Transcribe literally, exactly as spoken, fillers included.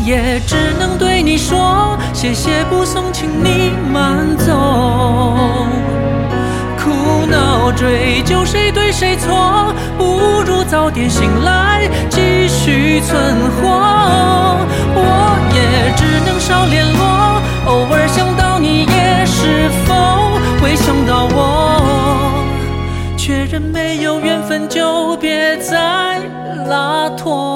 也只能对你说谢谢不送，请你慢走。苦恼追究谁对谁错，不如早点醒来继续存活。我也只能少联络，偶尔想到你也是否会想到我，确认没有缘分就别再拉拖。